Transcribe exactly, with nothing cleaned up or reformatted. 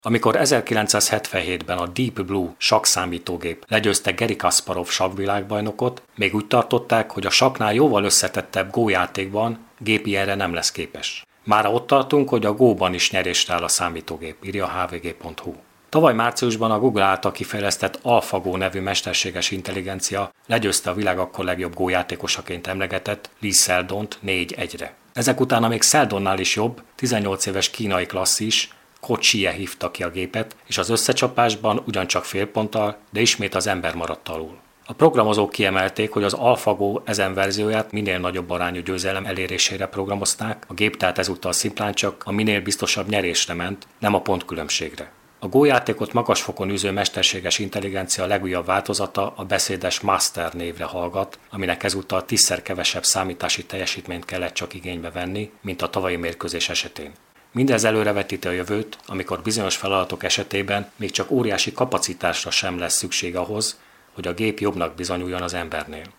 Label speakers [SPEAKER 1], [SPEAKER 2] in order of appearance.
[SPEAKER 1] Amikor ezerkilencszázhetvenhétben a Deep Blue sakkszámítógép legyőzte Garry Kasparov sakkvilágbajnokot, még úgy tartották, hogy a sakknál jóval összetettebb gójátékban gép ilyenre nem lesz képes. Mára ott tartunk, hogy a góban is nyerésre áll a számítógép, írja a há vé gé pont hú. Tavaly márciusban a Google által kifejlesztett AlphaGo nevű mesterséges intelligencia legyőzte a világ akkor legjobb gójátékosaként emlegetett Lee Seldont négy egyre. Ezek után a még Seldonnál is jobb, tizennyolc éves kínai klasszis Ko Chie hívta ki a gépet, és az összecsapásban ugyancsak fél ponttal, de ismét az ember maradt alul. A programozók kiemelték, hogy az AlphaGo ezen verzióját minél nagyobb arányú győzelem elérésére programozták, a gép tehát ezúttal szimplán csak a minél biztosabb nyerésre ment, nem a pontkülönbségre. A gójátékot magas fokon űző mesterséges intelligencia legújabb változata a beszédes Master névre hallgat, aminek ezúttal tízszer kevesebb számítási teljesítményt kellett csak igénybe venni, mint a tavalyi mérkőzés esetén. Mindez előrevetíti a jövőt, amikor bizonyos feladatok esetében még csak óriási kapacitásra sem lesz szükség ahhoz, hogy a gép jobbnak bizonyuljon az embernél.